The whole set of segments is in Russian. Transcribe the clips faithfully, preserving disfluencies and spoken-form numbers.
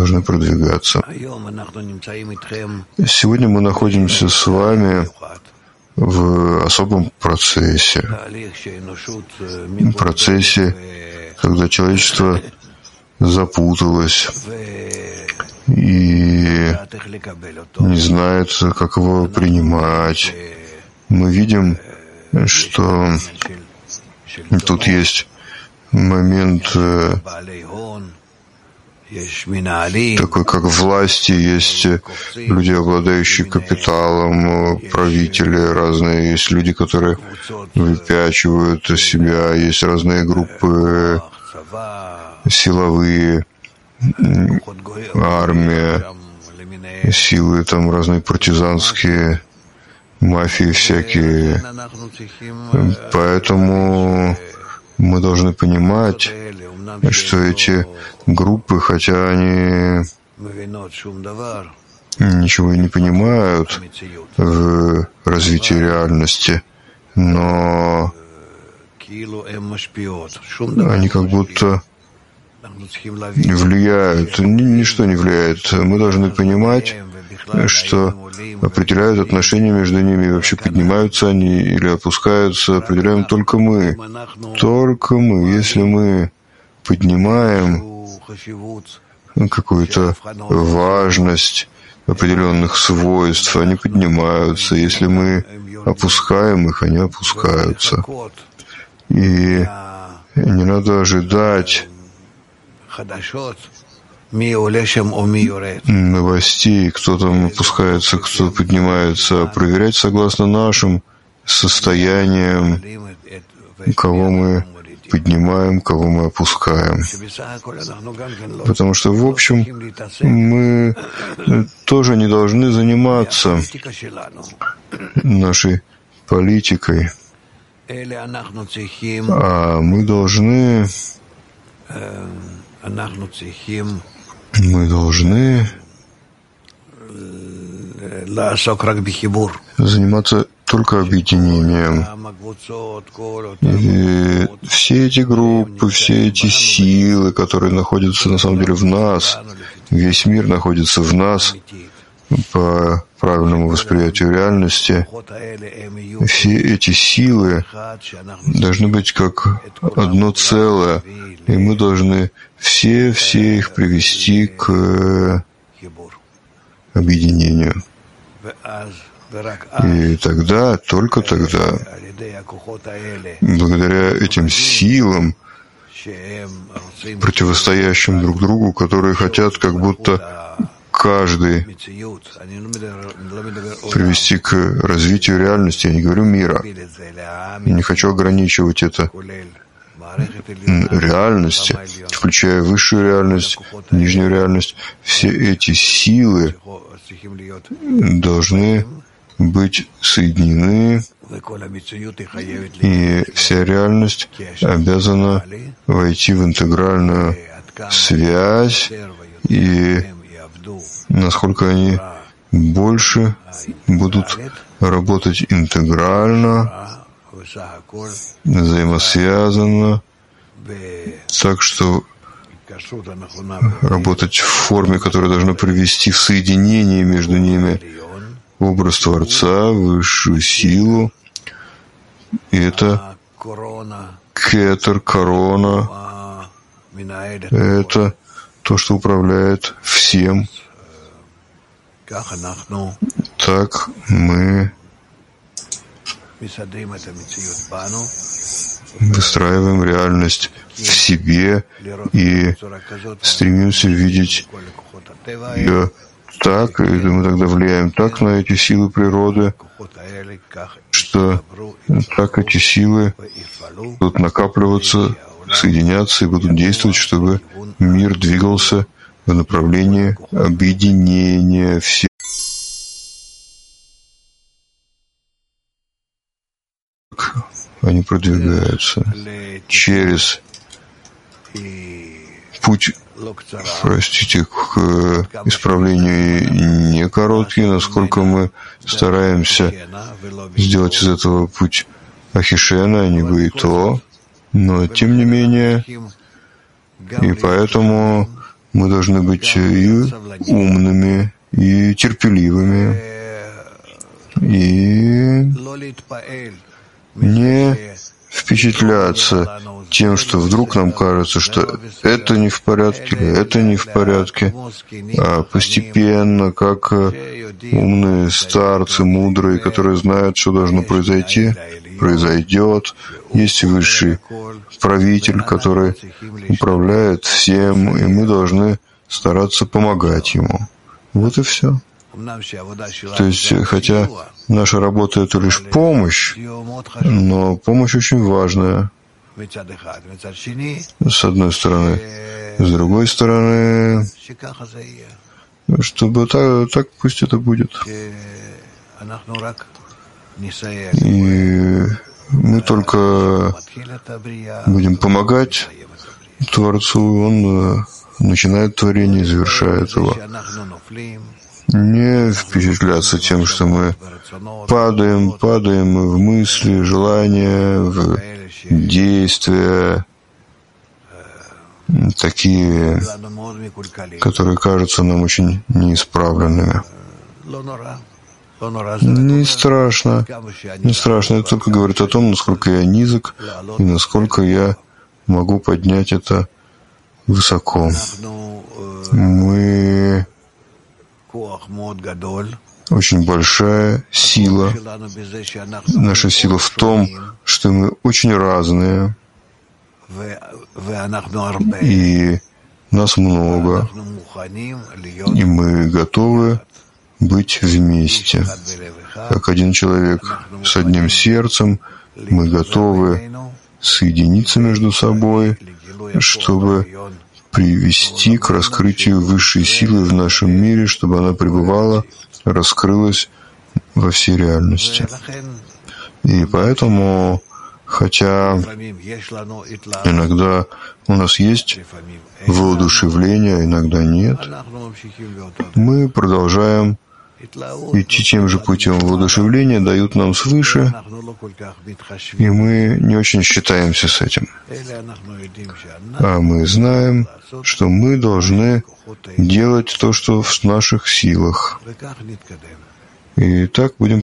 должны продвигаться. Сегодня мы находимся с вами в особом процессе, процессе, когда человечество запуталось и не знает, как его принимать. Мы видим, что тут есть момент такой, как власти, есть люди, обладающие капиталом, правители разные, есть люди, которые выпячивают себя, есть разные группы силовые, армия, силы там разные партизанские, мафии всякие. Поэтому мы должны понимать, что эти группы, хотя они ничего и не понимают в развитии реальности, но они как будто влияют. Ничто не влияет. Мы должны понимать, что определяют отношения между ними, и вообще поднимаются они или опускаются, определяем только мы. Только мы. Если мы поднимаем какую-то важность определенных свойств, они поднимаются. Если мы опускаем их, они опускаются. И не надо ожидать новостей, кто там опускается, кто поднимается, проверять согласно нашим состояниям, кого мы поднимаем, кого мы опускаем. Потому что, в общем, мы тоже не должны заниматься нашей политикой, а мы должны мы должны заниматься только объединением. И все эти группы, все эти силы, которые находятся на самом деле в нас, весь мир находится в нас по правильному восприятию реальности, все эти силы должны быть как одно целое, и мы должны все-все их привести к объединению. И тогда, только тогда, благодаря этим силам, противостоящим друг другу, которые хотят как будто каждый привести к развитию реальности, я не говорю мира, я не хочу ограничивать это реальности, включая высшую реальность, нижнюю реальность, все эти силы должны быть соединены, и вся реальность обязана войти в интегральную связь, и насколько они больше будут работать интегрально, взаимосвязанно, так что работать в форме, которая должна привести в соединение между ними образ Творца, высшую силу, и это кетер, корона, это то, что управляет всем. Так мы выстраиваем реальность в себе и стремимся видеть ее так, и мы тогда влияем так на эти силы природы, что так эти силы будут накапливаться, соединяться и будут действовать, чтобы мир двигался в направлении объединения всех. Они продвигаются через путь, простите, к исправлению не короткий, насколько мы стараемся сделать из этого путь Ахишена, а не Баито, но тем не менее, и поэтому Мы должны быть и умными, и терпеливыми, и не впечатляться тем, что вдруг нам кажется, что это не в порядке, или это не в порядке, а постепенно, как умные старцы, мудрые, которые знают, что должно произойти, произойдет. Есть высший правитель, который управляет всем, и мы должны стараться помогать ему. Вот и все. То есть, хотя наша работа — это лишь помощь, но помощь очень важная. С одной стороны. С другой стороны, чтобы так, так пусть это будет. И мы только будем помогать Творцу, Он начинает творение и завершает его. Не впечатляться тем, что мы падаем, падаем в мысли, желания, в действия, такие, которые кажутся нам очень неисправленными. Не страшно, не страшно. Это только говорит о том, насколько я низок и насколько я могу поднять это высоко. Мы очень большая сила. Наша сила в том, что мы очень разные, и нас много, и мы готовы быть вместе. Как один человек с одним сердцем, мы готовы соединиться между собой, чтобы привести к раскрытию высшей силы в нашем мире, чтобы она пребывала, раскрылась во всей реальности. И поэтому, хотя иногда у нас есть воодушевление, иногда нет, мы продолжаем идти тем же путем. Воодушевления дают нам свыше, и мы не очень считаемся с этим. А мы знаем, что мы должны делать то, что в наших силах. И так будем.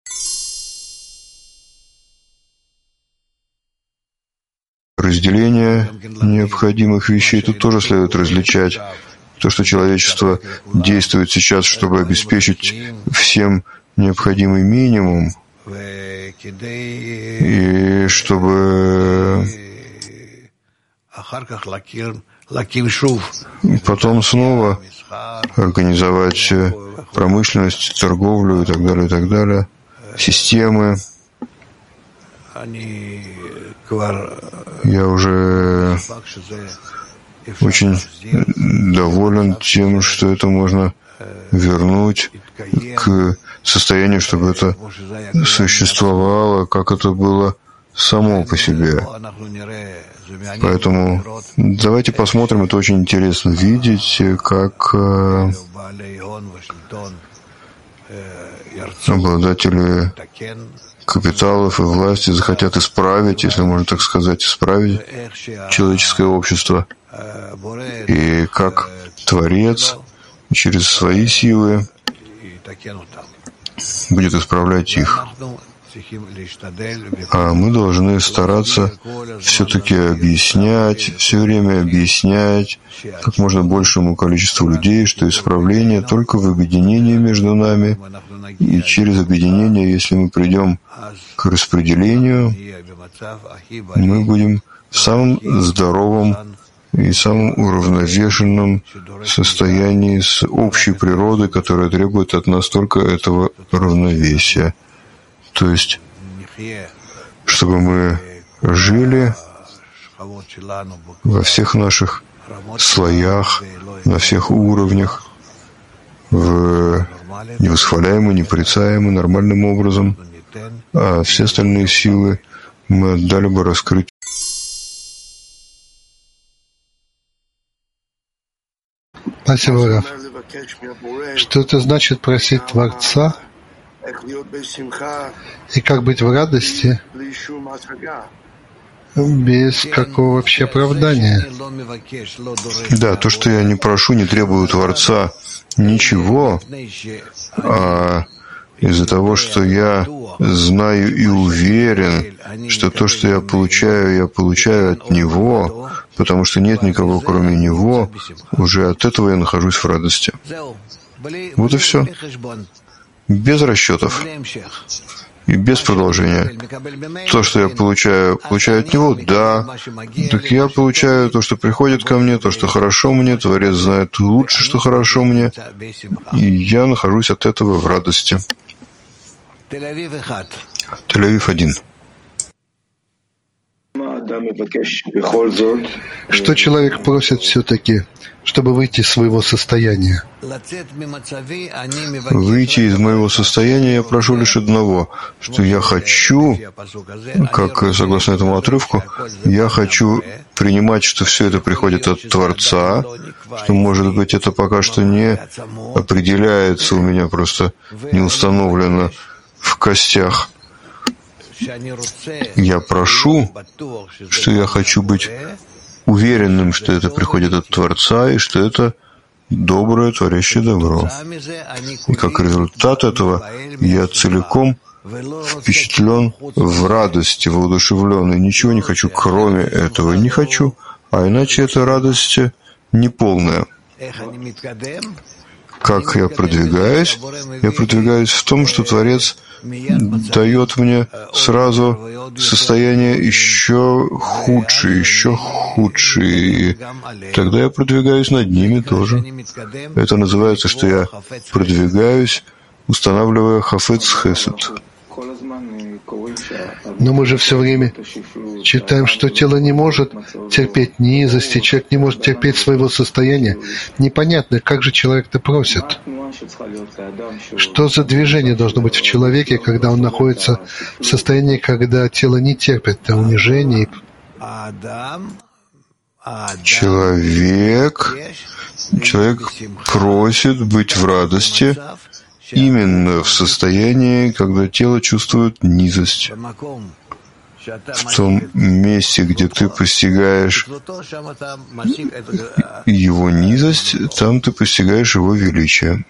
Разделение необходимых вещей тут тоже следует различать. То, что человечество действует сейчас, чтобы обеспечить всем необходимый минимум, и чтобы потом снова организовать промышленность, торговлю и так далее, и так далее, системы. Я уже очень доволен тем, что это можно вернуть к состоянию, чтобы это существовало, как это было само по себе. Поэтому давайте посмотрим, это очень интересно видеть, как обладатели капиталов и власти захотят исправить, если можно так сказать, исправить человеческое общество. И как Творец через свои силы будет исправлять их. А мы должны стараться все-таки объяснять, все время объяснять как можно большему количеству людей, что исправление только в объединении между нами, и через объединение, если мы придем к распределению, мы будем в самом здоровом и самом уравновешенном состоянии с общей природой, которая требует от нас только этого равновесия. То есть, чтобы мы жили во всех наших слоях, на всех уровнях, в невосхваляемый, непорицаемый, нормальным образом, а все остальные силы мы отдали бы раскрыть. Спасибо, Раф. Что это значит просить Творца и как быть в радости без какого вообще оправдания. Да, то, что я не прошу, не требую у Творца ничего, а из-за того, что я знаю и уверен, что то, что я получаю, я получаю от Него, потому что нет никого, кроме Него, уже от этого я нахожусь в радости. Вот и все. Без расчетов и без продолжения. То, что я получаю, получаю от Него, да. Так я получаю то, что приходит ко мне, то, что хорошо мне, Творец знает лучше, что хорошо мне, и я нахожусь от этого в радости. Тель-Авив один. Что человек просит все-таки, чтобы выйти из своего состояния? Выйти из моего состояния я прошу лишь одного, что я хочу, как согласно этому отрывку, я хочу принимать, что все это приходит от Творца, что, может быть, это пока что не определяется у меня, просто не установлено в костях. Я прошу, что я хочу быть уверенным, что это приходит от Творца и что это доброе, творящее добро. И как результат этого я целиком впечатлен в радости, воодушевлен, и ничего не хочу, кроме этого. Не хочу, а иначе эта радость неполная. Как я продвигаюсь? Я продвигаюсь в том, что Творец дает мне сразу состояние еще худшее, еще худшее. И тогда я продвигаюсь над ними тоже. Это называется, что я продвигаюсь, устанавливая хафец хесед. Но мы же все время читаем, что тело не может терпеть низости, человек не может терпеть своего состояния. Непонятно, как же человек-то просит. Что за движение должно быть в человеке, когда он находится в состоянии, когда тело не терпит а унижений? Человек, человек просит быть в радости, именно в состоянии, когда тело чувствует низость. В том месте, где ты постигаешь его низость, там ты постигаешь его величие.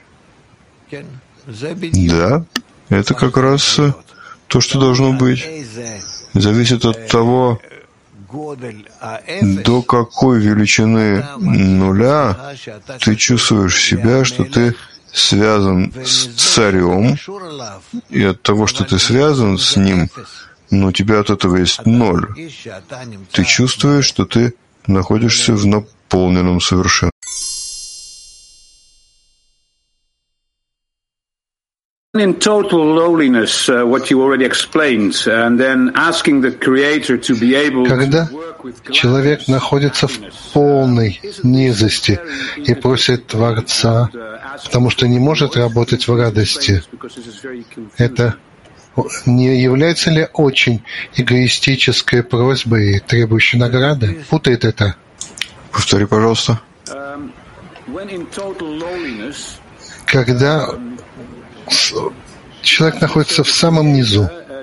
Да, это как раз то, что должно быть. Зависит от того, до какой величины нуля ты чувствуешь себя, что ты связан с царем, и от того, что ты связан с ним, но у тебя от этого есть ноль. Ты чувствуешь, что ты находишься в наполненном совершенстве. In total lowliness, uh, what you already explained, and then asking the Creator to be able Когда to work with God. человек находится в полной низости и просит Творца, потому что не может работать в радости, это не является ли очень эгоистической просьбой, требующей награды? Путает это? Повтори, пожалуйста. Когда человек находится в самом низу,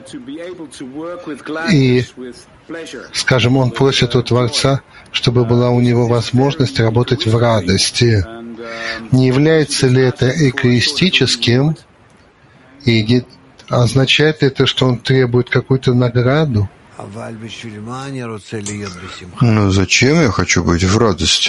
и, скажем, он просит у Творца, чтобы была у него возможность работать в радости. Не является ли это эгоистическим? И означает это, что он требует какую-то награду? Но зачем я хочу быть в радости?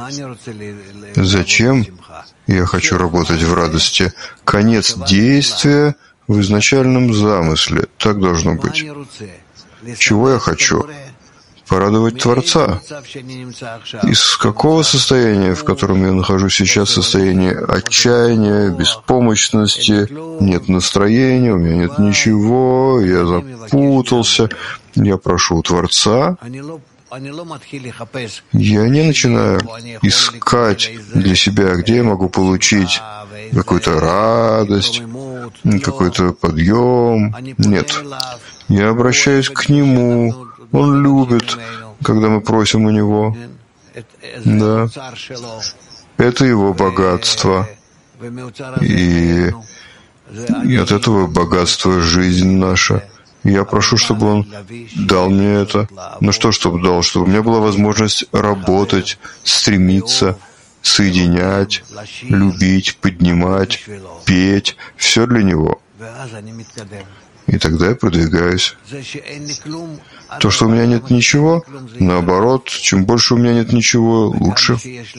Зачем я хочу работать в радости? Конец действия в изначальном замысле. Так должно быть. Чего я хочу? Порадовать Творца. Из какого состояния, в котором я нахожусь сейчас, состояние отчаяния, беспомощности, нет настроения, у меня нет ничего, я запутался, я прошу у Творца. Я не начинаю искать для себя, где я могу получить какую-то радость, какой-то подъем. Нет. Я обращаюсь к Нему. Он любит, когда мы просим у Него. Да. Это Его богатство. И, и от этого богатства жизнь наша. Я прошу, чтобы Он дал мне это. Ну что, чтобы дал? Чтобы у меня была возможность работать, стремиться, соединять, любить, поднимать, петь. Все для Него. И тогда я продвигаюсь. То, что у меня нет ничего, наоборот, чем больше у меня нет ничего, лучше.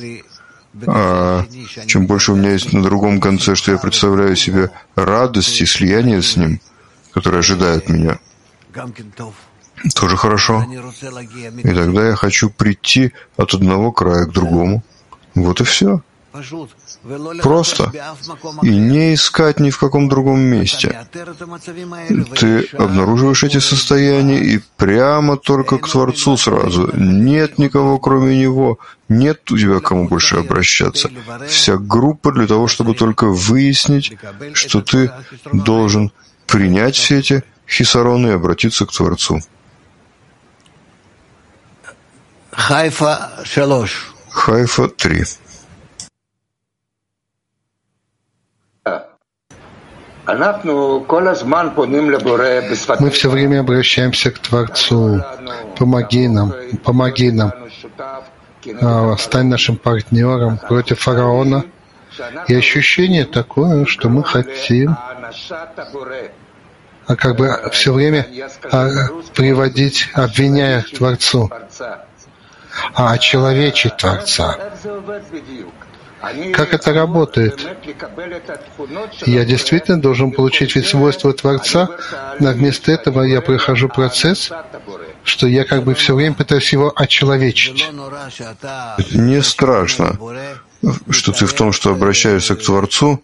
А чем больше у меня есть на другом конце, что я представляю себе радость и слияние с Ним, которое ожидает меня, тоже хорошо. И тогда я хочу прийти от одного края к другому. Вот и все. Просто. И не искать ни в каком другом месте. Ты обнаруживаешь эти состояния и прямо только к Творцу сразу. Нет никого, кроме Него. Нет у тебя к кому больше обращаться. Вся группа для того, чтобы только выяснить, что ты должен принять все эти хисароны и обратиться к Творцу. Хайфа Хайфа три. Мы все время обращаемся к Творцу. Помоги нам, помоги нам. Стань нашим партнером против фараона. И ощущение такое, что мы хотим а как бы все время а, приводить, обвиняя Творцу, а очеловечить Творца. Как это работает? Я действительно должен получить ведь свойства Творца, но вместо этого я прохожу процесс, что я как бы все время пытаюсь его очеловечить. Не страшно, что ты в том, что обращаешься к Творцу,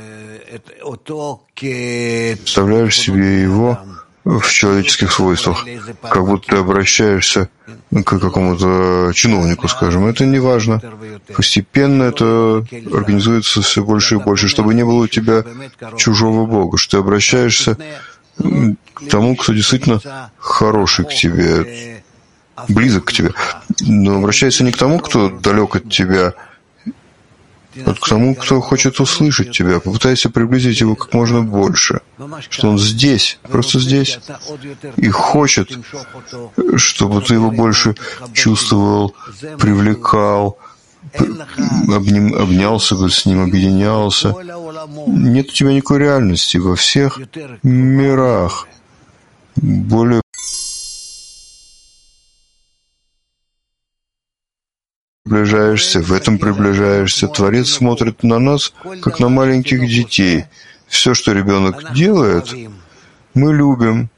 представляешь себе его в человеческих свойствах, как будто ты обращаешься к какому-то чиновнику, скажем. Это не важно. Постепенно это организуется все больше и больше, чтобы не было у тебя чужого Бога, что ты обращаешься к тому, кто действительно хороший к тебе, близок к тебе. Но обращайся не к тому, кто далек от тебя, а к тому, кто хочет услышать тебя. Попытайся приблизить его как можно больше, что он здесь, просто здесь, и хочет, чтобы ты его больше чувствовал, привлекал, обним, обнялся бы с ним, объединялся. Нет у тебя никакой реальности во всех мирах. Более приближаешься, в этом приближаешься. Творец смотрит на нас, как на маленьких детей. Все, что ребенок делает, мы любим.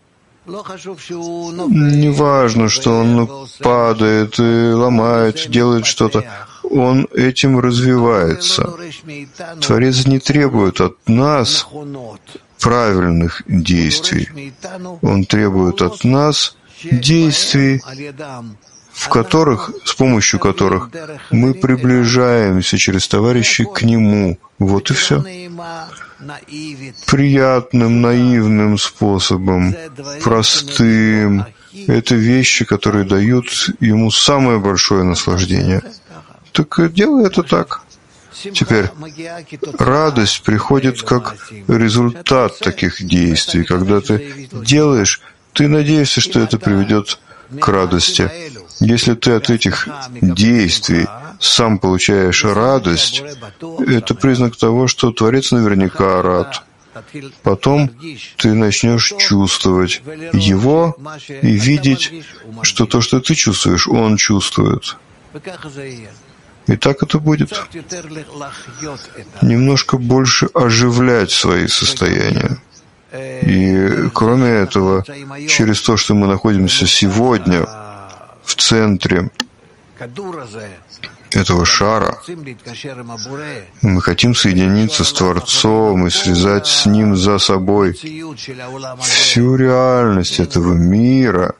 Не важно, что он падает и ломает, делает что-то. Он этим развивается. Творец не требует от нас правильных действий. Он требует от нас действий, в которых, с помощью которых мы приближаемся через товарищей к Нему. Вот и все. Приятным, наивным способом, простым. Это вещи, которые дают Ему самое большое наслаждение. Так делай это так. Теперь, радость приходит как результат таких действий. Когда ты делаешь, ты надеешься, что это приведет к радости. Если ты от этих действий сам получаешь радость, это признак того, что Творец наверняка рад. Потом ты начнешь чувствовать Его и видеть, что то, что ты чувствуешь, Он чувствует. И так это будет. Немножко больше оживлять свои состояния. И кроме этого, через то, что мы находимся сегодня в центре этого шара, мы хотим соединиться с Творцом и связать с Ним за собой всю реальность этого мира.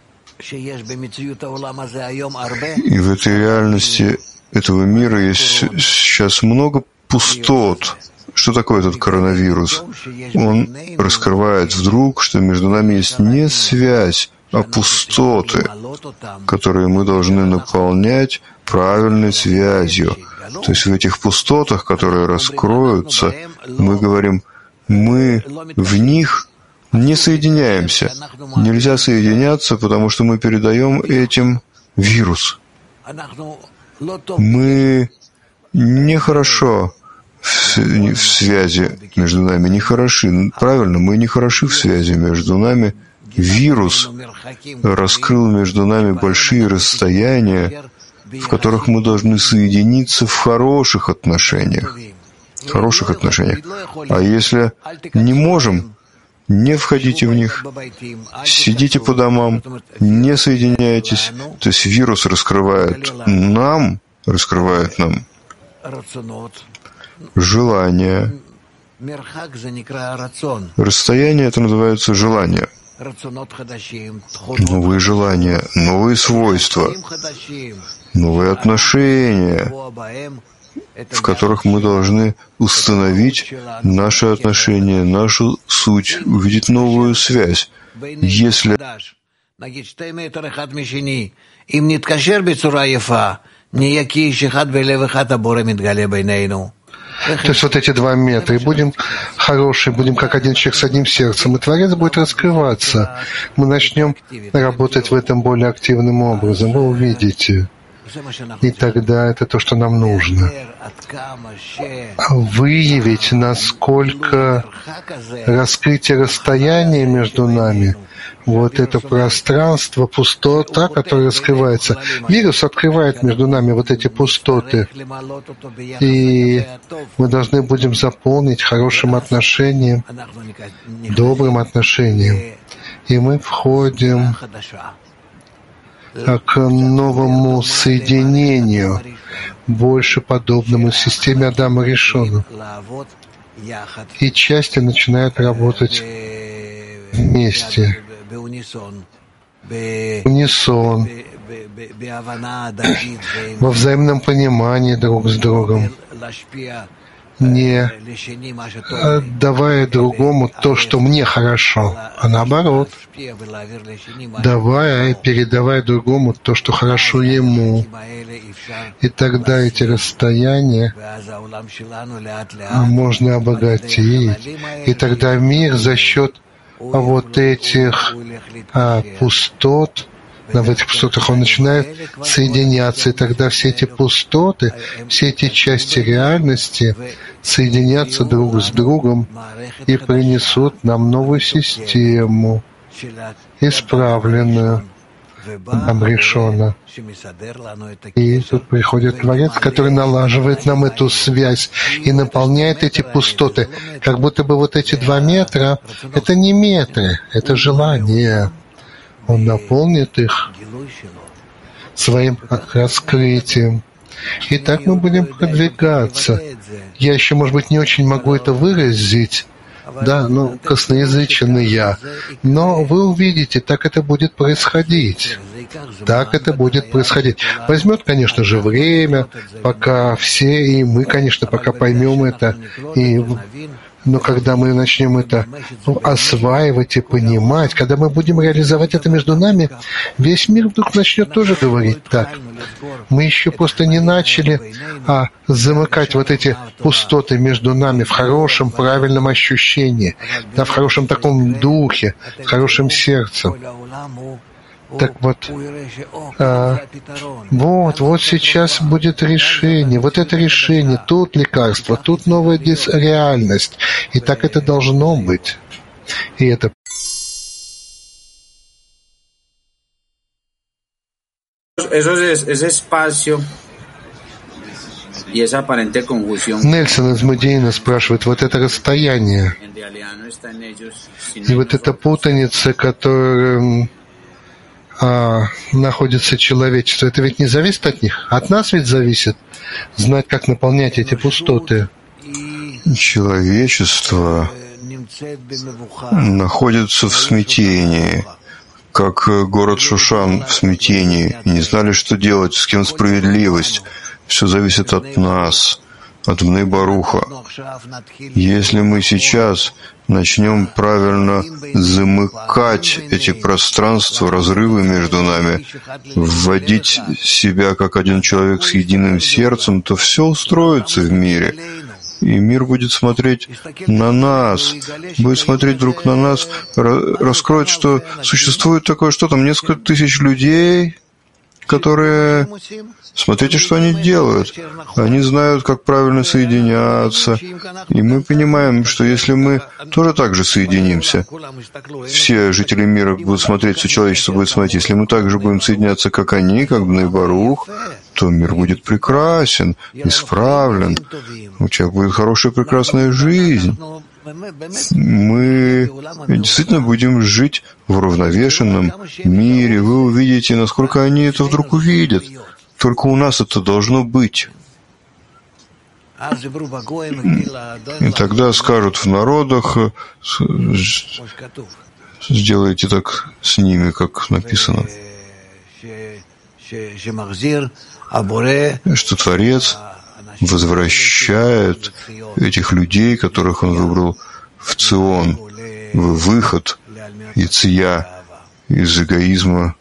И в этой реальности этого мира есть сейчас много пустот. Что такое этот коронавирус? Он раскрывает вдруг, что между нами есть не связь, а пустоты, которые мы должны наполнять правильной связью. То есть в этих пустотах, которые раскроются, мы говорим, мы в них не соединяемся. Нельзя соединяться, потому что мы передаем этим вирус. Мы нехорошо в, в связи между нами, не хороши. Правильно, мы не хороши в связи между нами. Вирус раскрыл между нами большие расстояния, в которых мы должны соединиться в хороших отношениях. В хороших отношениях. А если не можем, не входите в них, сидите по домам, не соединяйтесь. То есть вирус раскрывает нам, раскрывает нам желание. Расстояние — это называется желание. Новые желания, новые свойства, новые отношения, в которых мы должны установить наши отношения, нашу суть, увидеть новую связь. Если То есть вот эти два метра, и будем хорошие, будем как один человек с одним сердцем, и Творец будет раскрываться. Мы начнем работать в этом более активным образом, вы увидите. И тогда это то, что нам нужно. Выявить, насколько раскрытие расстояния между нами, вот это пространство, пустота, которая раскрывается. Вирус открывает между нами вот эти пустоты. И мы должны будем заполнить хорошим отношением, добрым отношением. И мы входим к новому соединению, больше подобному системе Адама Ришона. И части начинают работать вместе, в унисон, во взаимном понимании друг с другом, не давая другому то, что мне хорошо, а наоборот, давая и передавая другому то, что хорошо ему. И тогда эти расстояния можно обогатить. И тогда мир за счет вот этих а, пустот, в этих пустотах он начинает соединяться, и тогда все эти пустоты, все эти части реальности соединятся друг с другом и принесут нам новую систему, исправленную нам Ришона. И тут приходит Творец, который налаживает нам эту связь и наполняет эти пустоты. Как будто бы вот эти два метра — это не метры, это желание. Он наполнит их своим раскрытием. И так мы будем продвигаться. Я еще, может быть, не очень могу это выразить, да, ну, косноязычный я. Но вы увидите, так это будет происходить. Так это будет происходить. Возьмет, конечно же, время, пока все, и мы, конечно, пока поймем это, и но когда мы начнем это ну, осваивать и понимать, когда мы будем реализовать это между нами, весь мир вдруг начнет тоже говорить так. Мы еще просто не начали а, замыкать вот эти пустоты между нами в хорошем, правильном ощущении, да, в хорошем таком духе, в хорошем сердце. Так вот, а, вот, вот сейчас будет решение, вот это решение, тут лекарство, тут новая реальность, и так это должно быть. И это Нельсон из Мудейна спрашивает, вот это расстояние, и вот эта путаница, которая А, находится человечество, это ведь не зависит от них? От нас ведь зависит знать, как наполнять эти пустоты. Человечество находится в смятении, как город Шушан в смятении. Не знали, что делать, с кем справедливость. Все зависит от нас, от Бней Баруха. Если мы сейчас начнем правильно замыкать эти пространства, разрывы между нами, вводить себя как один человек с единым сердцем, то все устроится в мире. и мир будет смотреть на нас, будет смотреть вдруг на нас, раскроет, что существует такое, что там несколько тысяч людей, которые... Смотрите, что они делают. Они знают, как правильно соединяться. И мы понимаем, что если мы тоже так же соединимся, все жители мира будут смотреть, все человечество будет смотреть, если мы также будем соединяться, как они, как Бней Барух, то мир будет прекрасен, исправлен. У человека будет хорошая, прекрасная жизнь. Мы действительно будем жить в уравновешенном мире. Вы увидите, насколько они это вдруг увидят. Только у нас это должно быть. И тогда скажут в народах, сделайте так с ними, как написано, что Творец возвращает этих людей, которых Он выбрал в Цион, в выход, яция, из эгоизма.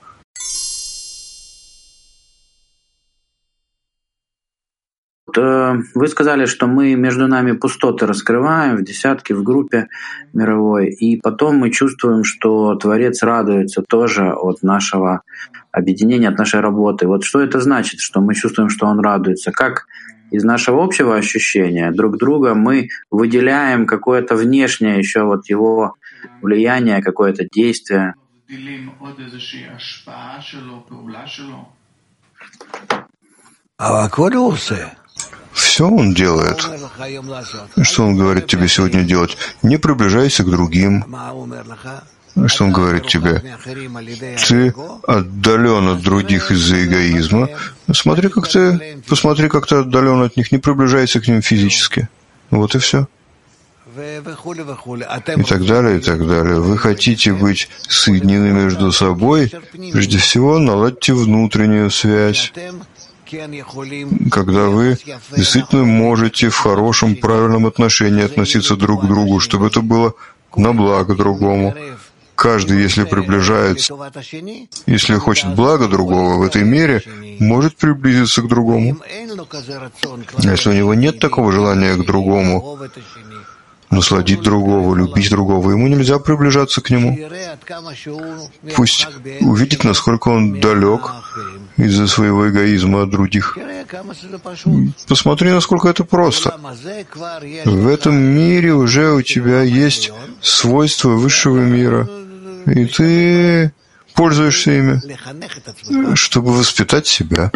Вы сказали, что мы между нами пустоты раскрываем в десятке, в группе мировой, и потом мы чувствуем, что Творец радуется тоже от нашего объединения, от нашей работы. Вот что это значит, что мы чувствуем, что Он радуется? Как из нашего общего ощущения друг друга мы выделяем какое-то внешнее еще вот Его влияние, какое-то действие? Все Он делает. Что Он говорит тебе сегодня делать? Не приближайся к другим. Что Он говорит тебе? Ты отдален от других из-за эгоизма. Смотри, как ты, посмотри, как ты отдален от них. Не приближайся к ним физически. Вот и все. И так далее, и так далее. Вы хотите быть соединены между собой? Прежде всего, наладьте внутреннюю связь, когда вы действительно можете в хорошем, правильном отношении относиться друг к другу, чтобы это было на благо другому. Каждый, если приближается, если хочет блага другого в этой мере, может приблизиться к другому. А если у него нет такого желания к другому, насладить другого, любить другого, ему нельзя приближаться к нему. Пусть увидит, насколько он далек из-за своего эгоизма от других. Посмотри, насколько это просто. В этом мире уже у тебя есть свойства высшего мира, и ты пользуешься ими, чтобы воспитать себя,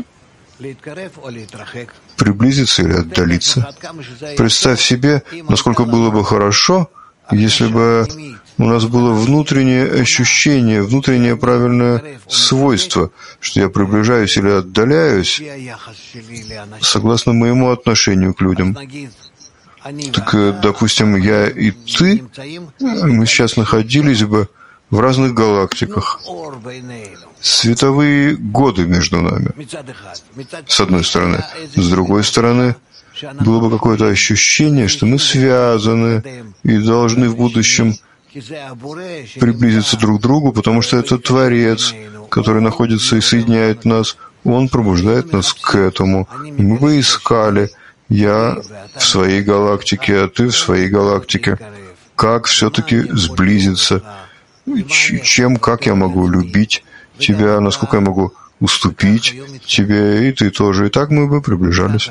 приблизиться или отдалиться. Представь себе, насколько было бы хорошо, если бы у нас было внутреннее ощущение, внутреннее правильное свойство, что я приближаюсь или отдаляюсь согласно моему отношению к людям. Так, допустим, я и ты, мы сейчас находились бы в разных галактиках. Световые годы между нами, с одной стороны. С другой стороны, было бы какое-то ощущение, что мы связаны и должны в будущем приблизиться друг к другу, потому что это Творец, который находится и соединяет нас. Он пробуждает нас к этому. И мы бы искали, я в своей галактике, а ты в своей галактике, как все-таки сблизиться, чем, как я могу любить тебя, насколько я могу уступить тебе, и ты тоже. И так мы бы приближались.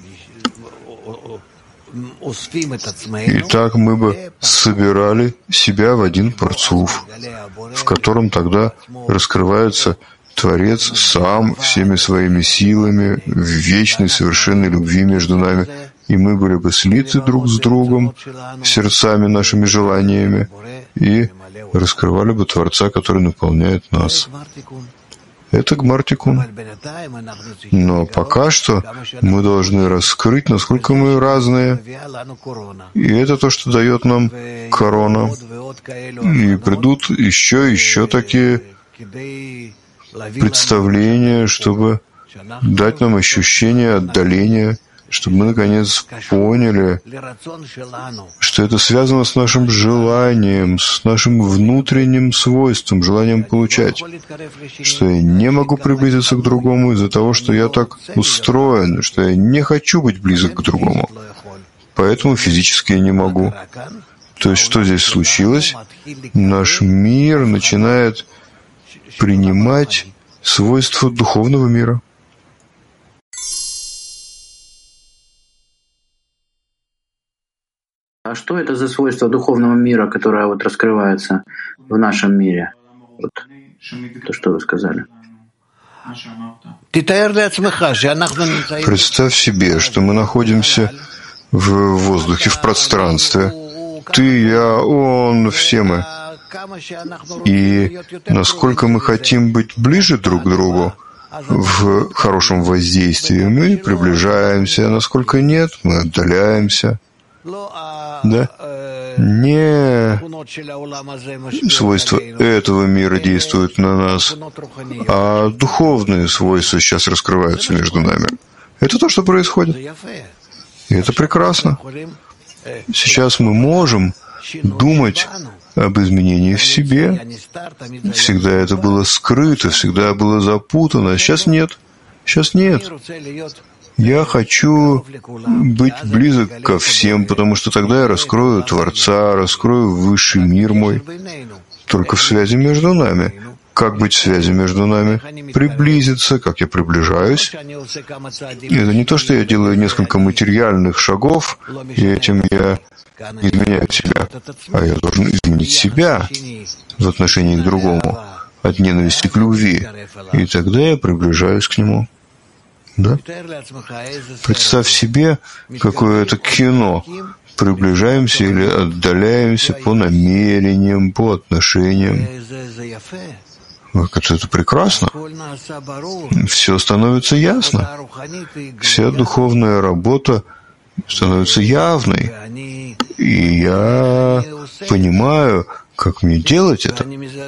И так мы бы собирали себя в один парцуф, в котором тогда раскрывается Творец сам всеми своими силами в вечной совершенной любви между нами. И мы были бы слиты друг с другом, сердцами, нашими желаниями, и раскрывали бы Творца, который наполняет нас. Это Гмар-тикун. Но пока что мы должны раскрыть, насколько мы разные. И это то, что дает нам корона. И придут еще, еще такие представления, чтобы дать нам ощущение отдаления, чтобы мы, наконец, поняли, что это связано с нашим желанием, с нашим внутренним свойством, желанием получать, что я не могу приблизиться к другому из-за того, что я так устроен, что я не хочу быть близок к другому. поэтому физически я не могу. То есть, что здесь случилось? Наш мир начинает принимать свойства духовного мира. А что это за свойство духовного мира, которое вот раскрывается в нашем мире? Вот то, что вы сказали. Представь себе, что мы находимся в воздухе, в пространстве. Ты, я, он, все мы. И насколько мы хотим быть ближе друг к другу в хорошем воздействии, мы приближаемся, а насколько нет, мы отдаляемся. Да? Не свойства этого мира действуют на нас, а духовные свойства сейчас раскрываются между нами. Это то, что происходит. И это прекрасно. Сейчас мы можем думать об изменении в себе. Всегда это было скрыто, всегда было запутано. А сейчас нет. Сейчас нет. Я хочу быть близок ко всем, потому что тогда я раскрою Творца, раскрою высший мир мой. Только в связи между нами. Как быть в связи между нами? Приблизиться, как я приближаюсь. И это не то, что я делаю несколько материальных шагов, и этим я изменяю себя, а я должен изменить себя в отношении к другому, от ненависти к любви. И тогда я приближаюсь к нему. Да? Представь себе какое-то кино. Приближаемся или отдаляемся по намерениям, по отношениям. Это, это прекрасно. Все становится ясно. Вся духовная работа становится явной. И я понимаю, как мне делать это.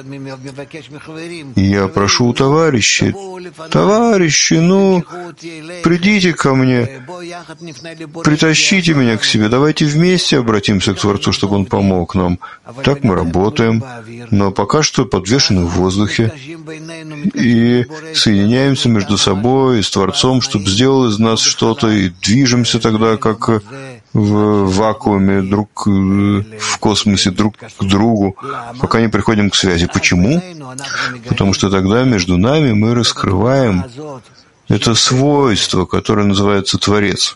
И я прошу у товарищей, товарищи, ну, придите ко мне, притащите меня к себе, давайте вместе обратимся к Творцу, чтобы Он помог нам. Так мы работаем, но пока что подвешены в воздухе и соединяемся между собой и с Творцом, чтобы сделал из нас что-то, и движемся тогда, как в вакууме, друг в космосе, друг к другу, пока не приходим к связи. Почему? Потому что тогда между нами мы раскрываем это свойство, которое называется Творец.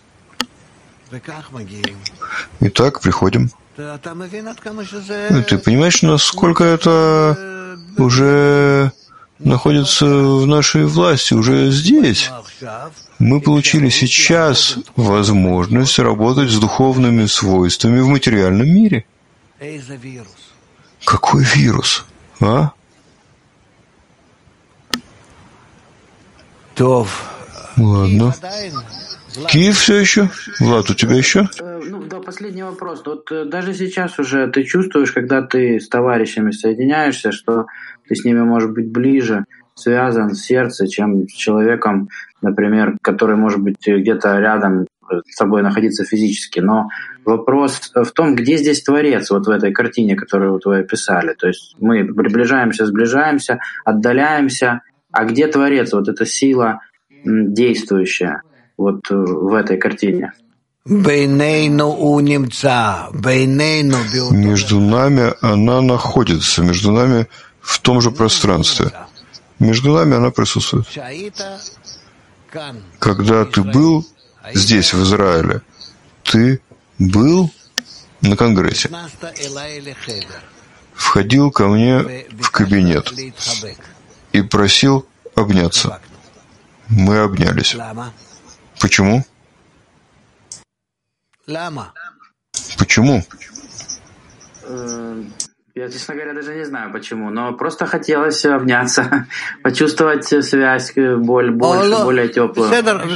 И так приходим. И ты понимаешь, насколько это уже находится в нашей власти, уже здесь. Мы получили сейчас возможность работать с духовными свойствами в материальном мире. Какой вирус, а? Ладно. Киев все еще? Влад, у тебя еще? Ну, да, последний вопрос. Вот даже сейчас уже ты чувствуешь, когда ты с товарищами соединяешься, что ты с ними можешь быть ближе, связан в сердце, чем с человеком, например, который может быть где-то рядом с тобой находиться физически. Но вопрос в том, где здесь Творец, вот в этой картине, которую вот вы описали. То есть мы приближаемся, сближаемся, отдаляемся, а где Творец, вот эта сила действующая вот в этой картине? Между нами она находится, между нами в том же пространстве. Между нами она присутствует. Когда ты был здесь, в Израиле, ты был на Конгрессе, входил ко мне в кабинет и просил обняться. Мы обнялись. Почему? Почему? Я, честно говоря, даже не знаю почему, но просто хотелось обняться, почувствовать связь боль, больше, более теплую.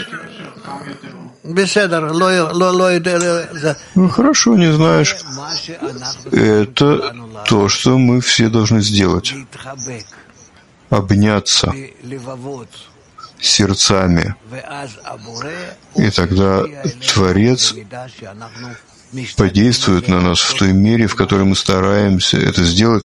Ну, хорошо, не знаешь. Это то, что мы все должны сделать. Обняться сердцами. И тогда Творец подействует на нас в той мере, в которой мы стараемся это сделать.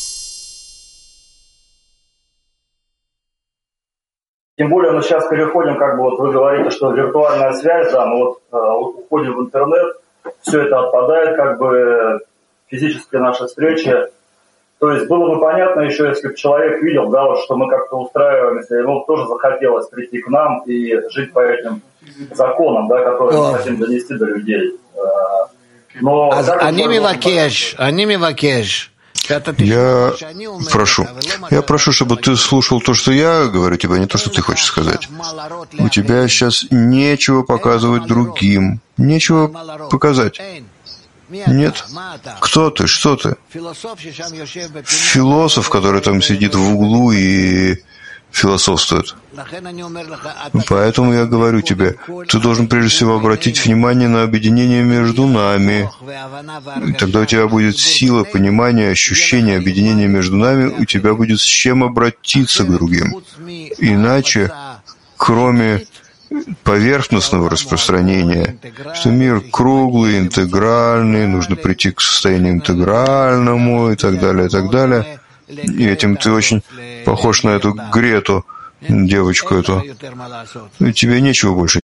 Тем более мы сейчас переходим, как бы вот вы говорите, что виртуальная связь, да, мы вот э, уходим в интернет, все это отпадает, как бы физические наши встречи. То есть было бы понятно еще, если бы человек видел, да, вот, что мы как-то устраиваем, если ему тоже захотелось прийти к нам и жить по этим законам, да, которые мы хотим донести до людей. Но אני מבקש, אני מבקש. Я прошу, я прошу, чтобы ты слушал то, что я говорю тебе, а не то, что ты хочешь сказать. У тебя сейчас нечего показывать другим, нечего показать. Нет. Кто ты? Что ты? Философ, который там сидит в углу и философствует. Поэтому я говорю тебе, ты должен прежде всего обратить внимание на объединение между нами. И тогда у тебя будет сила, понимания, ощущения объединения между нами, у тебя будет с чем обратиться к другим. Иначе, кроме поверхностного распространения, что мир круглый, интегральный, нужно прийти к состоянию интегральному и так далее, и так далее. И этим ты очень похож на эту Грету, девочку эту. И тебе нечего больше.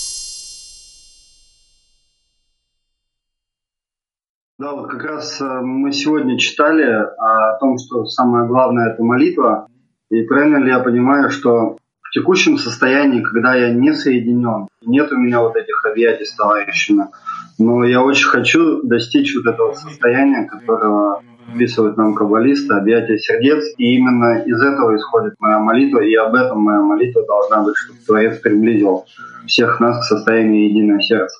Да, вот как раз мы сегодня читали о том, что самое главное — это молитва. И правильно ли я понимаю, что в текущем состоянии, когда я не соединен, нет у меня вот этих объятий с товарищами, но я очень хочу достичь вот этого состояния, которого описывают нам каббалисты, объятия сердец, и именно из этого исходит моя молитва, и об этом моя молитва должна быть, чтобы Творец приблизил всех нас к состоянию единого сердца.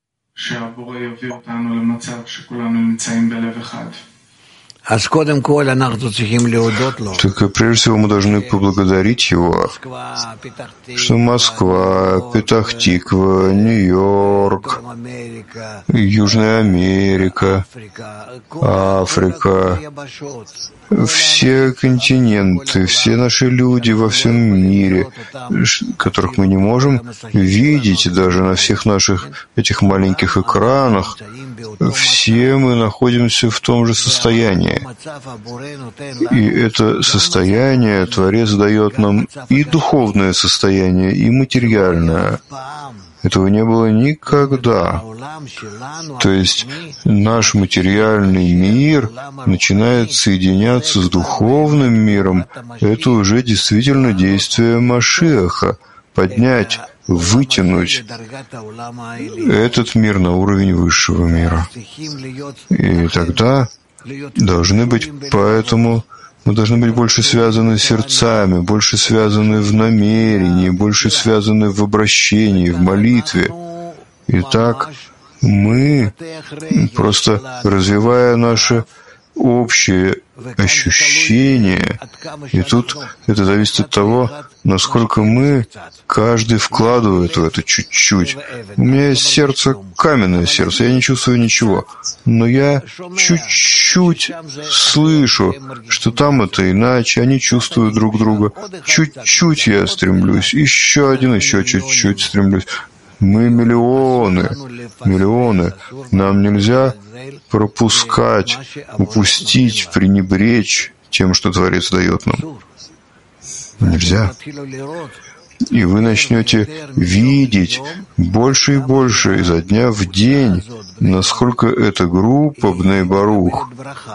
Так прежде всего мы должны поблагодарить его, что Москва, Петах-Тиква, Нью-Йорк, Южная Америка, Африка, все континенты, все наши люди во всем мире, которых мы не можем видеть даже на всех наших этих маленьких экранах, все мы находимся в том же состоянии. И это состояние Творец дает нам и духовное состояние, и материальное. Этого не было никогда. То есть наш материальный мир начинает соединяться с духовным миром. Это уже действительно действие Машиаха. Поднять, вытянуть этот мир на уровень высшего мира. И тогда должны быть, поэтому мы должны быть больше связаны сердцами, больше связаны в намерении, больше связаны в обращении, в молитве. Итак, мы, просто развивая наше общее ощущение, и тут это зависит от того, насколько мы, каждый вкладывает в это чуть-чуть. У меня есть сердце, каменное сердце, я не чувствую ничего, но я чуть-чуть слышу, что там это иначе, они чувствуют друг друга. Чуть-чуть я стремлюсь, еще один, еще чуть-чуть стремлюсь. Мы миллионы, миллионы. Нам нельзя пропускать, упустить, пренебречь тем, что Творец дает нам. Нельзя. И вы начнете видеть больше и больше изо дня в день, насколько эта группа Бней Барух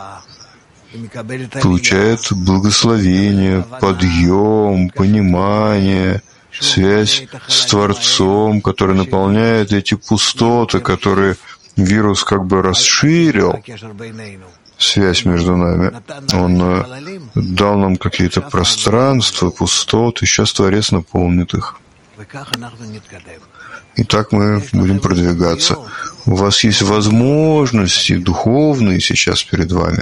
получает благословение, подъем, понимание, связь с Творцом, который наполняет эти пустоты, которые вирус как бы расширил, связь между нами. Он дал нам какие-то пространства, пустоты, сейчас Творец наполнит их. И так мы будем продвигаться. У вас есть возможности духовные сейчас перед вами.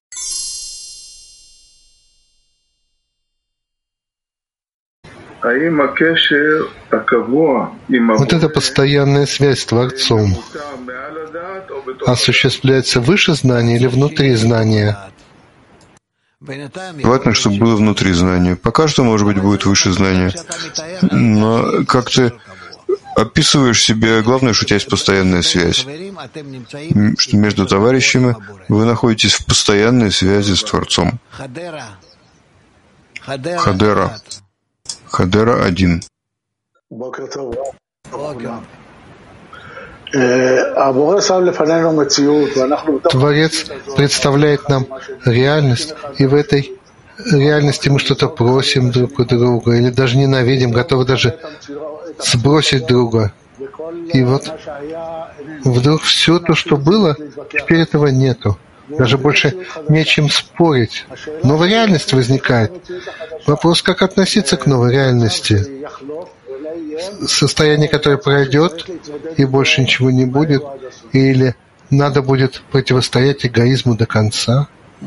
Вот эта постоянная связь с Творцом осуществляется выше знания или внутри знания? Желательно, чтобы было внутри знания. Пока что, может быть, будет выше знания. Но как ты описываешь себе, главное, что у тебя есть постоянная связь. Что между товарищами вы находитесь в постоянной связи с Творцом. Хадера. Хадера один. Творец представляет нам реальность, и в этой реальности мы что-то просим друг у друга, или даже ненавидим, готовы даже сбросить друга. И вот вдруг все то, что было, теперь этого нету. Даже больше нечем спорить. Новая реальность возникает. Вопрос, как относиться к новой реальности. Состояние, которое пройдет, и больше ничего не будет, или надо будет противостоять эгоизму до конца?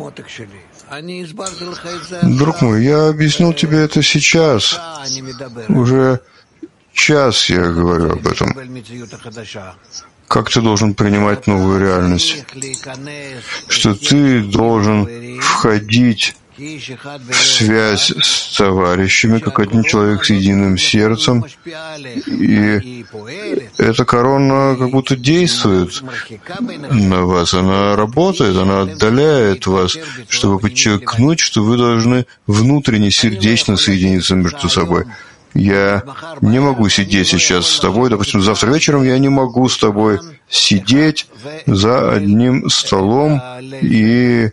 Друг мой, я объяснил тебе это сейчас. Уже час я говорю об этом. Как ты должен принимать новую реальность? Что ты должен входить в связь с товарищами, как один человек с единым сердцем. И эта корона как будто действует на вас. Она работает, она отдаляет вас, чтобы подчеркнуть, что вы должны внутренне, сердечно соединиться между собой. Я не могу сидеть сейчас с тобой, допустим, завтра вечером я не могу с тобой сидеть за одним столом и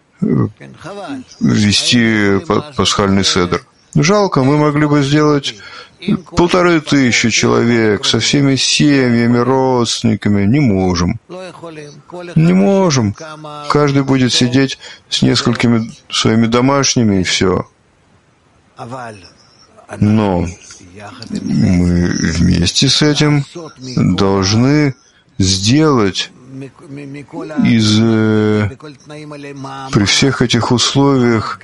вести пасхальный седер. Жалко, мы могли бы сделать полторы тысячи человек со всеми семьями, родственниками. Не можем. Не можем. Каждый будет сидеть с несколькими своими домашними, и все. Но мы вместе с этим должны сделать из, э, при всех этих условиях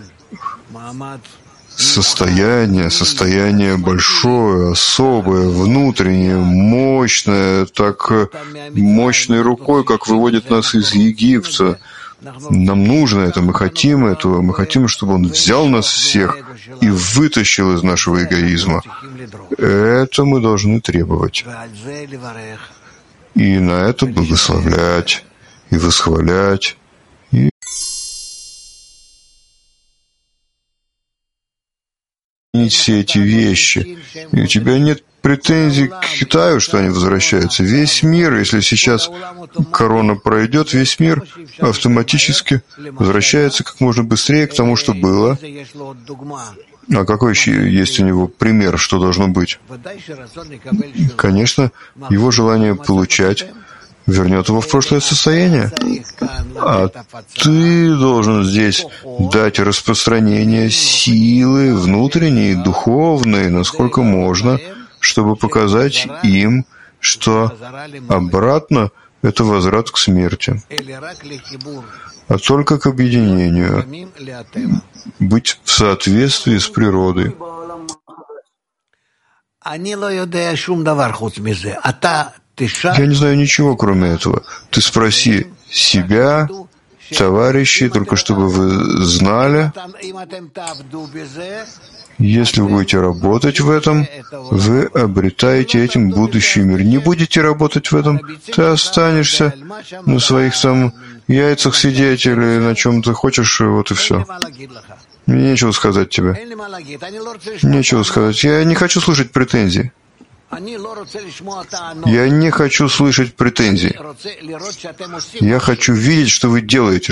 состояние, состояние большое, особое, внутреннее, мощное, так мощной рукой, как выводит нас из Египта. Нам нужно это, мы хотим этого, мы хотим, чтобы Он взял нас всех и вытащил из нашего эгоизма. Это мы должны требовать. И на это благословлять, и восхвалять, и все эти вещи. И у тебя нет претензий к Китаю, что они возвращаются. Весь мир, если сейчас корона пройдет, весь мир автоматически возвращается как можно быстрее к тому, что было. А какой еще есть у него пример, что должно быть? Конечно, его желание получать вернет его в прошлое состояние. А ты должен здесь дать распространение силы внутренней, духовной, насколько можно, чтобы показать им, что обратно — это возврат к смерти, а только к объединению, быть в соответствии с природой. Я не знаю ничего, кроме этого. Ты спроси себя, товарищи, только чтобы вы знали, если вы будете работать в этом, вы обретаете этим будущий мир. Не будете работать в этом, ты останешься на своих там яйцах сидеть или на чем ты хочешь, вот и все. Мне нечего сказать тебе. Нечего сказать. Я не хочу слышать претензий. Я не хочу слышать претензий. Я хочу видеть, что вы делаете.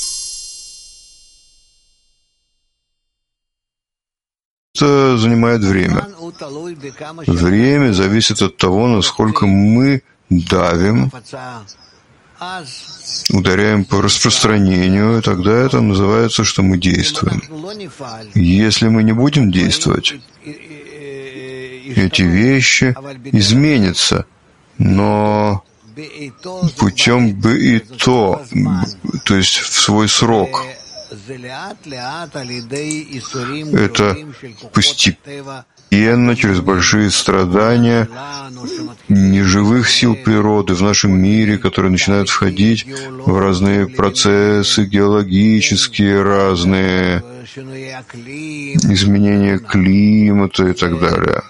Это занимает время. Время зависит от того, насколько мы давим, ударяем по распространению, и тогда это называется, что мы действуем. Если мы не будем действовать, эти вещи изменятся, но путем бы и то, то есть в свой срок. Это постепенно, через большие страдания неживых сил природы в нашем мире, которые начинают входить в разные процессы геологические, разные изменения климата и так далее.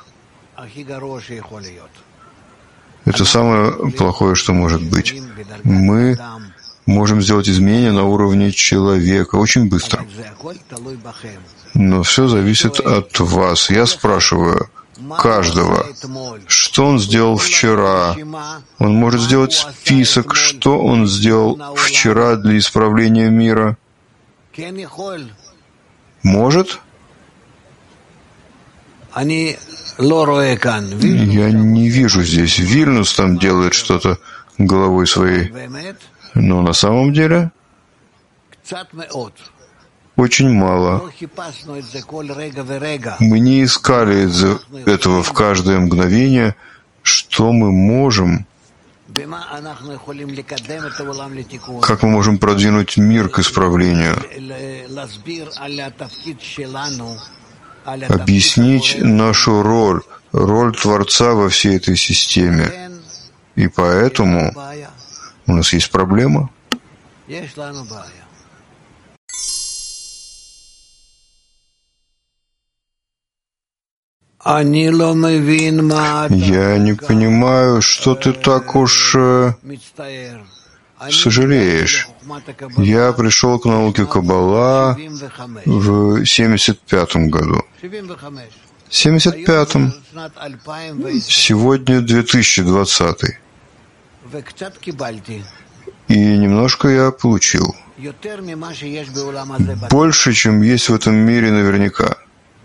Это самое плохое, что может быть. Мы можем сделать изменения на уровне человека очень быстро. Но все зависит от вас. Я спрашиваю, каждого. Что он сделал вчера? Он может сделать список, что он сделал вчера для исправления мира. Может? Я не вижу здесь. Вильнюс там делает что-то головой своей. Но на самом деле очень мало. Мы не искали из-за этого в каждое мгновение, что мы можем, как мы можем продвинуть мир к исправлению, объяснить нашу роль, роль Творца во всей этой системе. И поэтому у нас есть проблема. Я не понимаю, что ты так уж э, сожалеешь. Я пришел к науке Каббала в семьдесят пятом году. В семьдесят пятом. Сегодня две тысячи двадцатый. И немножко я получил. Больше, чем есть в этом мире наверняка.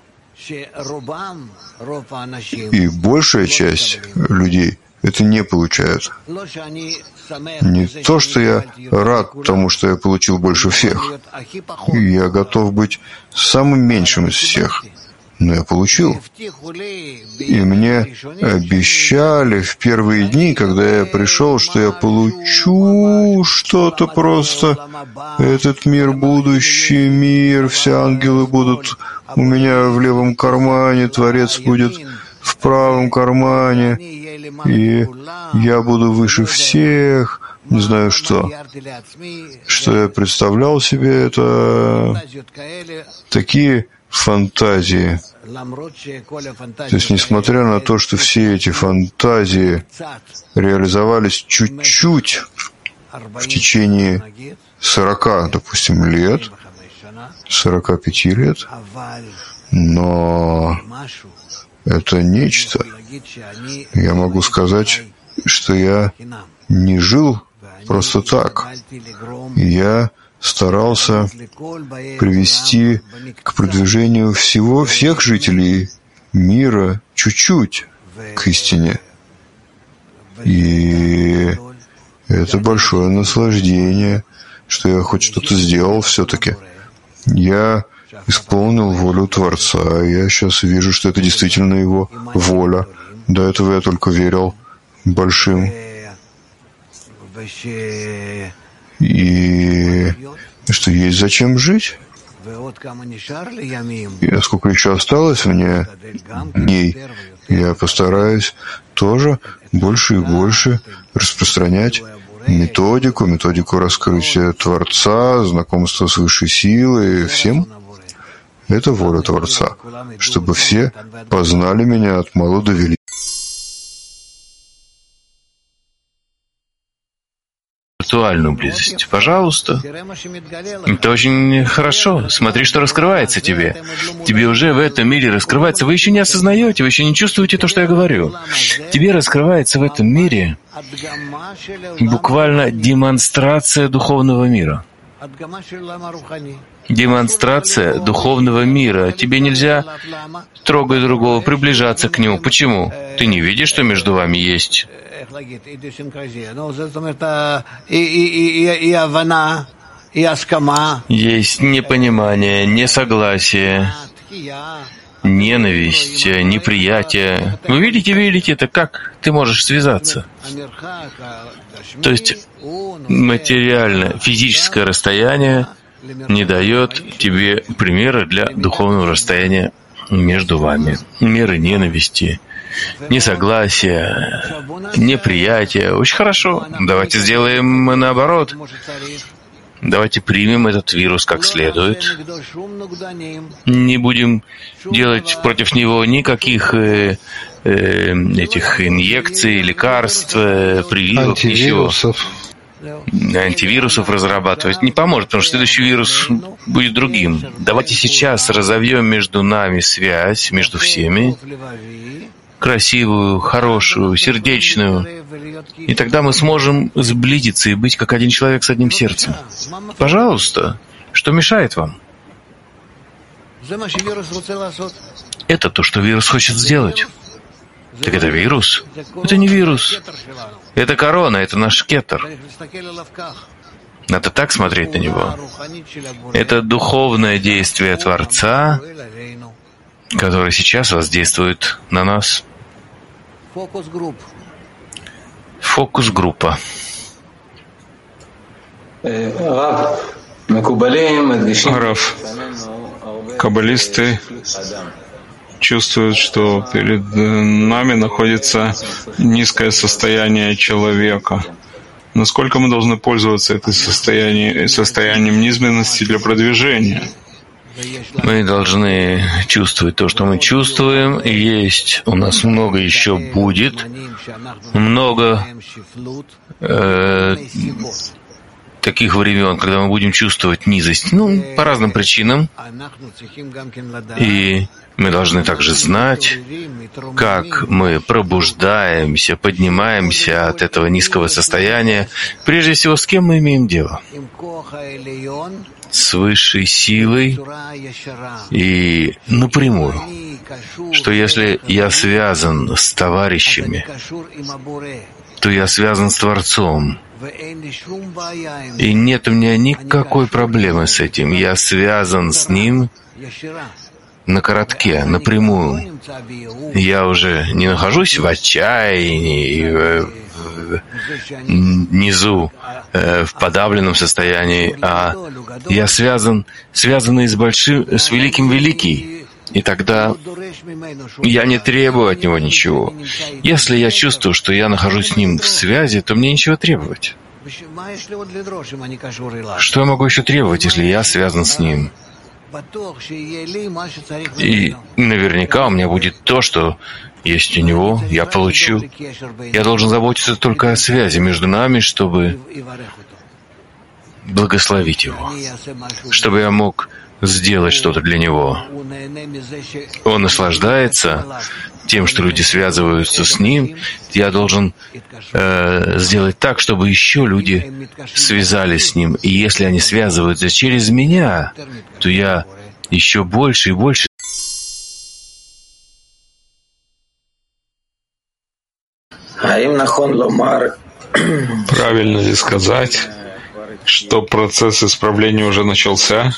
И большая часть людей это не получают. Не то, что я рад тому, что я получил больше всех. Я готов быть самым меньшим из всех. Но я получил. И мне обещали в первые дни, когда я пришел, что я получу что-то просто. Этот мир, будущий мир, все ангелы будут у меня в левом кармане, Творец будет в правом кармане, и я буду выше всех. Не знаю что. Что я представлял себе, это такие фантазии. То есть, несмотря на то, что все эти фантазии реализовались чуть-чуть в течение сорока, допустим, лет, сорока пяти лет, но это нечто. Я могу сказать, что я не жил просто так. Я старался привести к продвижению всего, всех жителей мира чуть-чуть к истине. И это большое наслаждение, что я хоть что-то сделал все-таки. Я исполнил волю Творца. Я сейчас вижу, что это действительно его воля. До этого я только верил большим. И что есть зачем жить. И сколько еще осталось мне дней, я постараюсь тоже больше и больше распространять методику, методику раскрытия Творца, знакомства с высшей силой, всем. Это воля Творца, чтобы все познали меня от мала до велика. Виртуальную близость. Пожалуйста. Это очень хорошо. Смотри, что раскрывается тебе. Тебе уже в этом мире раскрывается. Вы еще не осознаете, вы еще не чувствуете то, что я говорю. Тебе раскрывается в этом мире буквально демонстрация духовного мира. Демонстрация духовного мира. Тебе нельзя трогать другого, приближаться к нему. Почему? Ты не видишь, что между вами есть? Есть непонимание, несогласие, ненависть, неприятие. Вы видите, видите, это как ты можешь связаться? То есть материальное, физическое расстояние не дает тебе примера для духовного расстояния между вами. Меры ненависти, несогласия, неприятия. Очень хорошо. Давайте сделаем наоборот. Давайте примем этот вирус как следует. Не будем делать против него никаких э, э, этих инъекций, лекарств, э, прививок, ничего. Антивирусов разрабатывать не поможет, потому что следующий вирус будет другим. Давайте сейчас разовьем между нами связь, между всеми, красивую, хорошую, сердечную. И тогда мы сможем сблизиться и быть как один человек с одним сердцем. Пожалуйста, что мешает вам? Это то, что вирус хочет сделать. Так это вирус? Это не вирус. Это корона, это наш кетер. Надо так смотреть на него. Это духовное действие Творца, которое сейчас воздействует на нас. Фокус-группа. Раф, каббалисты чувствуют, что перед нами находится низкое состояние человека. Насколько мы должны пользоваться этим состоянием, состоянием низменности для продвижения? Мы должны чувствовать то, что мы чувствуем, и есть у нас много еще будет, много э, таких времен, когда мы будем чувствовать низость, ну, по разным причинам. И мы должны также знать, как мы пробуждаемся, поднимаемся от этого низкого состояния. Прежде всего, с кем мы имеем дело? С высшей силой и напрямую, что если я связан с товарищами, то я связан с Творцом. И нет у меня никакой проблемы с этим. Я связан с Ним на коротке, напрямую. Я уже не нахожусь в отчаянии, в низу, в подавленном состоянии, а я связан, связанный с большим, с великим великий. И тогда я не требую от него ничего. Если я чувствую, что я нахожусь с ним в связи, то мне нечего требовать. Что я могу еще требовать, если я связан с ним? И наверняка у меня будет то, что есть у него, я получу. Я должен заботиться только о связи между нами, чтобы благословить его, чтобы я мог сделать что-то для него. Он наслаждается тем, что люди связываются с ним. Я должен э, сделать так, чтобы еще люди связались с ним. И если они связываются через меня, то я еще больше и больше. Правильно ли сказать, что процесс исправления уже начался,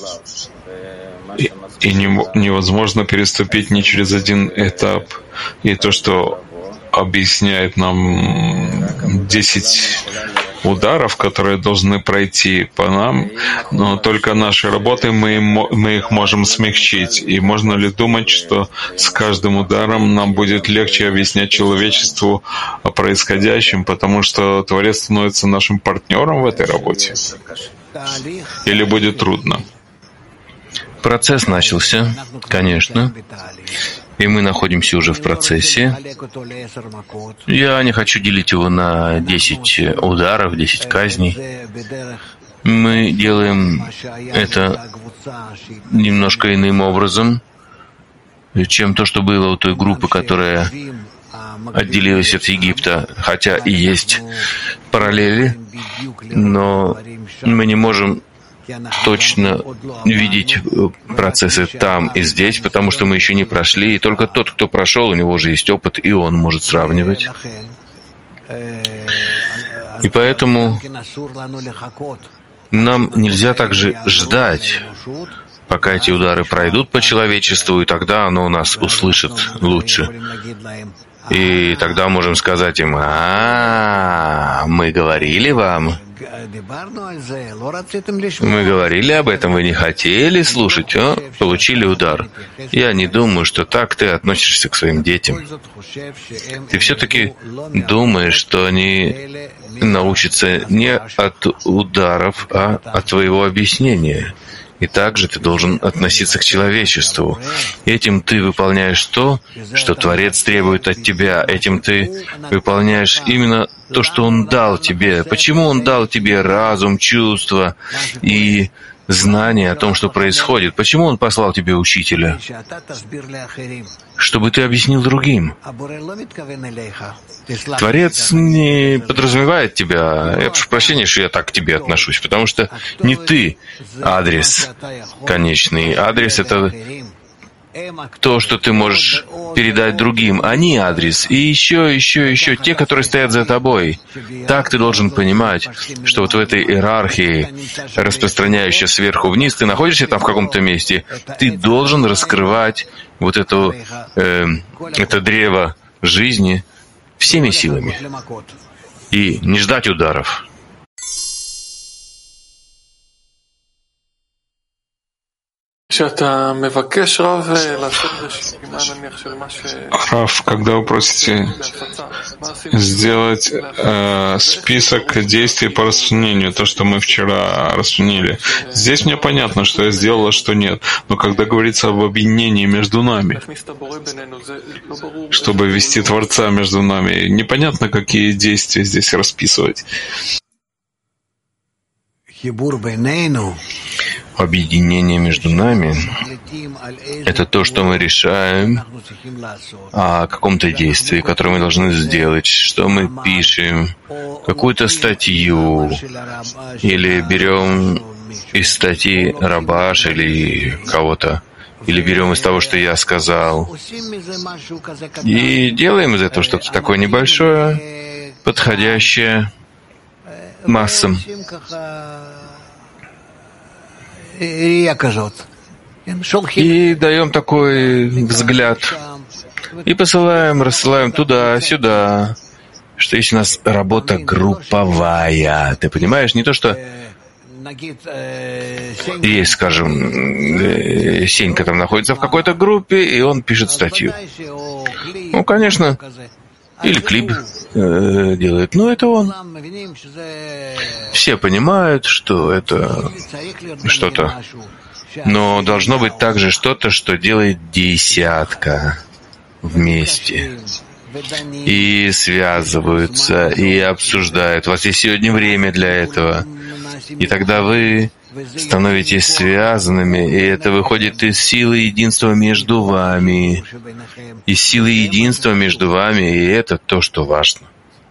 и, и не, невозможно переступить ни через один этап, и то, что объясняет нам десять ударов, которые должны пройти по нам, но только нашей работой мы, мы их можем смягчить. И можно ли думать, что с каждым ударом нам будет легче объяснять человечеству о происходящем, потому что Творец становится нашим партнером в этой работе? Или будет трудно? Процесс начался, конечно, и мы находимся уже в процессе. Я не хочу делить его на десять ударов, десять казней. Мы делаем это немножко иным образом, чем то, что было у той группы, которая отделилась от Египта, хотя и есть параллели, но мы не можем точно видеть процессы там и здесь, потому что мы еще не прошли, и только тот, кто прошел, у него уже есть опыт, и он может сравнивать. И поэтому нам нельзя также ждать, пока эти удары пройдут по человечеству, и тогда оно нас услышит лучше. И тогда можем сказать им: «А, мы говорили вам». Мы говорили об этом, вы не хотели слушать, а получили удар. Я не думаю, что так ты относишься к своим детям. Ты все-таки думаешь, что они научатся не от ударов, а от твоего объяснения. И также ты должен относиться к человечеству. Этим ты выполняешь то, что Творец требует от тебя. Этим ты выполняешь именно то, что Он дал тебе. Почему Он дал тебе разум, чувства и знание о том, что происходит. Почему Он послал тебе учителя? Чтобы ты объяснил другим. Творец не подразумевает тебя. Я прошу прощения, что я так к тебе отношусь, потому что не ты адрес конечный. Адрес — это то, что ты можешь передать другим. Они адрес. И еще, еще, еще те, которые стоят за тобой. Так ты должен понимать, что вот в этой иерархии, распространяющей сверху вниз, ты находишься там в каком-то месте, ты должен раскрывать вот это, э, это древо жизни всеми силами. И не ждать ударов. Рав, когда вы просите сделать э, список действий по распространению, то, что мы вчера распространили, здесь мне понятно, что я сделал, а что нет. Но когда говорится об объединении между нами, чтобы ввести Творца между нами, непонятно, какие действия здесь расписывать. Объединение между нами — это то, что мы решаем о каком-то действии, которое мы должны сделать, что мы пишем, какую-то статью, или берем из статьи Рабаш или кого-то, или берем из того, что я сказал, и делаем из этого что-то такое небольшое, подходящее массам. И даем такой взгляд. И посылаем, рассылаем туда-сюда. Что есть у нас работа групповая. Ты понимаешь? Не то, что есть, скажем, Сенька там находится в какой-то группе, и он пишет статью. Ну, конечно. Или клип э, делает. Но это он. Все понимают, что это что-то. Но должно быть также что-то, что делает десятка вместе. И связываются, и обсуждают. У вас есть сегодня время для этого. И тогда вы становитесь связанными, и это выходит из силы единства между вами. Из силы единства между вами, и это то, что важно.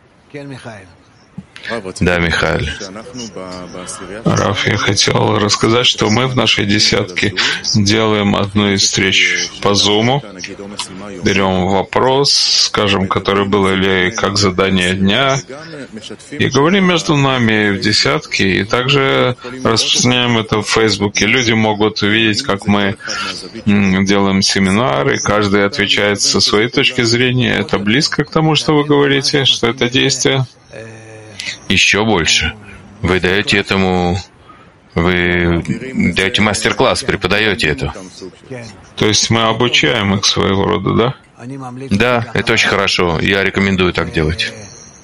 Да, Михаил. Раф, я хотел рассказать, что мы в нашей десятке делаем одну из встреч по Зуму. Берем вопрос, скажем, который был или как задание дня, и говорим между нами в десятке, и также распространяем это в Фейсбуке. Люди могут видеть, как мы делаем семинары, каждый отвечает со своей точки зрения. Это близко к тому, что вы говорите, что это действие? Еще больше. Вы даете этому, вы даете мастер-класс, преподаете это. То есть мы обучаем их своего рода, да? Да, это очень хорошо. Я рекомендую так делать.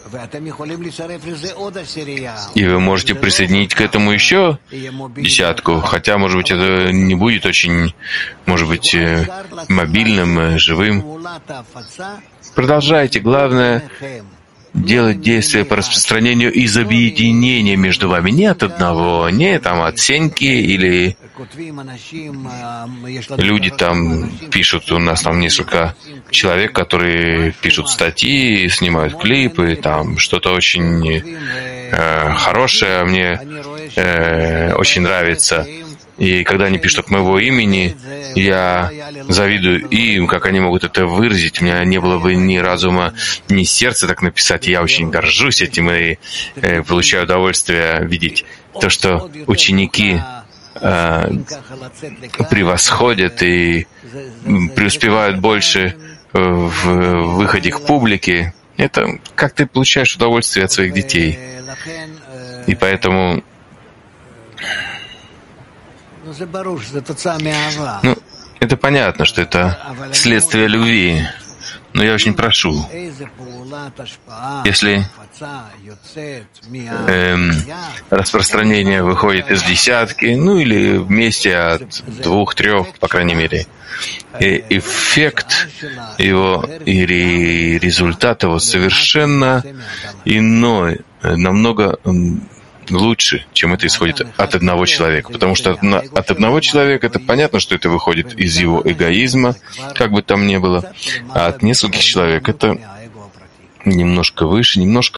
И вы можете присоединить к этому еще десятку, хотя, может быть, это не будет очень, может быть, мобильным, живым. Продолжайте. Главное — делать действия по распространению из объединения между вами. Не от одного, не там от Сеньки или люди там пишут, у нас там несколько человек, которые пишут статьи, снимают клипы, там что-то очень э, хорошее мне э, очень нравится. И когда они пишут от моего имени, я завидую им, как они могут это выразить. У меня не было бы ни разума, ни сердца так написать. Я очень горжусь этим и э, получаю удовольствие видеть то, что ученики э, превосходят и преуспевают больше в выходе к публике. Это как ты получаешь удовольствие от своих детей. И поэтому... Ну, это понятно, что это следствие любви. Но я очень прошу, если эм, распространение выходит из десятки, ну или вместе от двух-трех, по крайней мере, и эффект его и результат его совершенно иной, намного лучше, чем это исходит от одного человека. Потому что от, от одного человека это понятно, что это выходит из его эгоизма, как бы там ни было. А от нескольких человек это немножко выше, немножко